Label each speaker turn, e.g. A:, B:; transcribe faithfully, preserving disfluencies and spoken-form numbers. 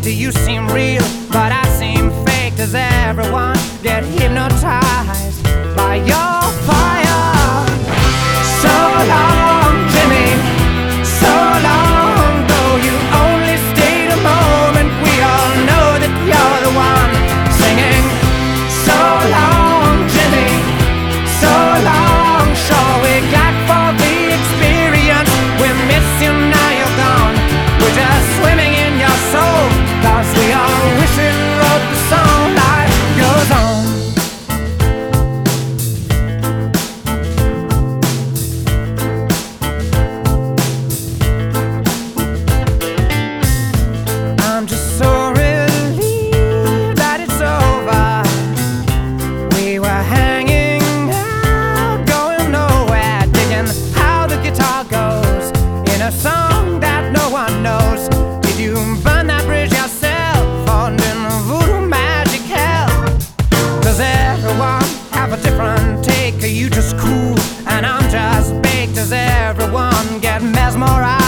A: to you seem real, but I seem fake. Does everyone get hypnotized by your fire? So long, Jimmy, so long. Though you only stayed a moment, we all know that you're the one singing. So long, Jimmy, so long. Sure, we got for the experience. We miss you, now you're gone. We're just swimming in your soul, 'cause we all wish we wrote the song. Life goes on. I'm just so relieved that it's over. We were hanging out, going nowhere, digging how the guitar goes in a song that no one knows. Did you burn that bridge yourself, or in voodoo magic hell? Does everyone have a different take? Are you just cool and I'm just baked? Does everyone get mesmerized